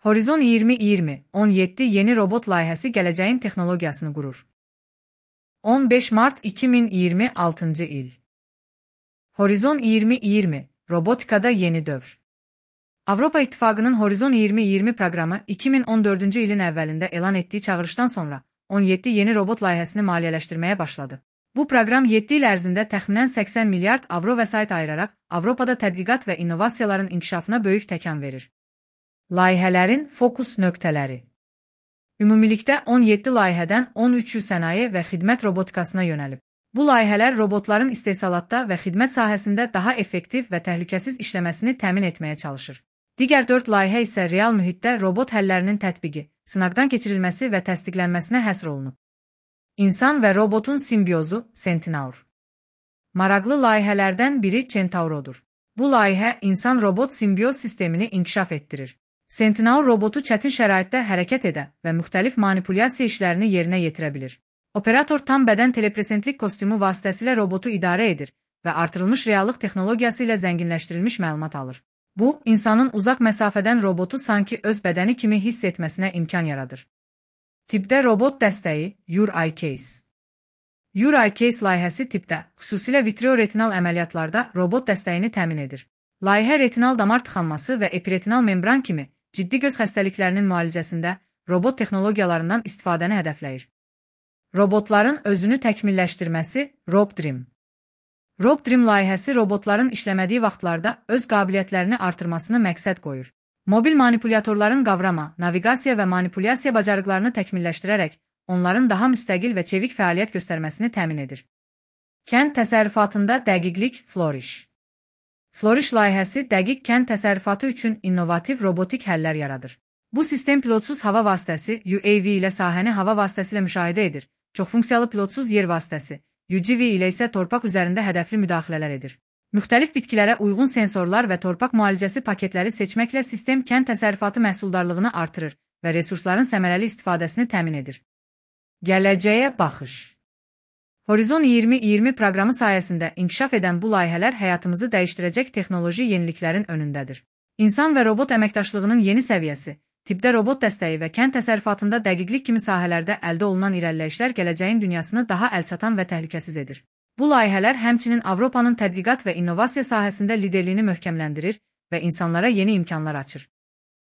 Horizon 2020-17 yeni robot layihəsi gələcəyin texnologiyasını qurur. 15 mart 2026 il. Horizon 2020 robotikada yeni dövr. Avropa İttifaqının Horizon 2020 proqramı 2014-cü ilin əvvəlində elan etdiyi çağırışdan sonra 17 yeni robot layihəsini maliyyələşdirməyə başladı. Bu proqram 7 il ərzində təxminən 80 milyard avro vəsait ayıraraq Avropada tədqiqat və innovasiyaların inkişafına böyük təkan verir. Layihələrin fokus nöqtələri. Ümumilikdə 17 layihədən 13'ü sənaye və xidmət robotikasına yönəlib. Bu layihələr robotların istehsalatda və xidmət sahəsində daha effektiv və təhlükəsiz işləməsini təmin etməyə çalışır. Digər 4 layihə isə real mühitdə robot həllərinin tətbiqi, sınaqdan keçirilməsi və təsdiqlənməsinə həsr olunub. İnsan və robotun simbiozu Centaur. Maraqlı layihələrdən biri Centaurodur. Bu layihə insan-robot simbioz sistemini inkişaf etdirir. Centaur robotu çətin şəraitdə hərəkət edə və müxtəlif manipulyasiya işlərini yerinə yetirə bilir. Operator tam bədən telepresentlik kostyumu vasitəsilə robotu idarə edir və artırılmış reallıq texnologiyası ilə zənginləşdirilmiş məlumat alır. Bu, insanın uzaq məsafədən robotu sanki öz bədəni kimi hiss etməsinə imkan yaradır. Tipdə robot dəstəyi Your-iCase. Your-iCase layihəsi tipdə, xüsusilə vitreoretinal əməliyyatlarda robot dəstəyini təmin edir. Layihə retinal damar tıxanması və epiretinal membran kimi ciddi göz xəstəliklərinin müalicəsində robot texnologiyalarından istifadəni hədəfləyir. Robotların özünü təkmilləşdirməsi RobDream. RobDream layihəsi robotların işləmədiyi vaxtlarda öz qabiliyyətlərini artırmasını məqsəd qoyur. Mobil manipulyatorların qavrama, naviqasiya və manipulyasiya bacarıqlarını təkmilləşdirərək onların daha müstəqil və çevik fəaliyyət göstərməsini təmin edir. Kənd təsərrüfatında dəqiqlik Flourish. Flourish layihəsi dəqiq kənd təsərrüfatı üçün innovativ robotik həllər yaradır. Bu sistem pilotsuz hava vasitəsi UAV ilə sahəni hava vasitəsilə müşahidə edir. Çoxfunksiyalı pilotsuz yer vasitəsi UGV ilə isə torpaq üzərində hədəfli müdaxilələr edir. Müxtəlif bitkilərə uyğun sensorlar və torpaq müalicəsi paketləri seçməklə sistem kənd təsərrüfatı məhsuldarlığını artırır və resursların səmərəli istifadəsini təmin edir. Gələcəyə baxış. Horizon 2020 proqramı sayəsində inkişaf edən bu layihələr həyatımızı dəyişdirəcək texnoloji yeniliklərin önündədir. İnsan və robot əməkdaşlığının yeni səviyyəsi, tipdə robot dəstəyi və kənd təsərrüfatında dəqiqlik kimi sahələrdə əldə olunan irəliləyişlər gələcəyin dünyasını daha əlçatan və təhlükəsiz edir. Bu layihələr həmçinin Avropanın tədqiqat və innovasiya sahəsində liderliyini möhkəmləndirir və insanlara yeni imkanlar açır.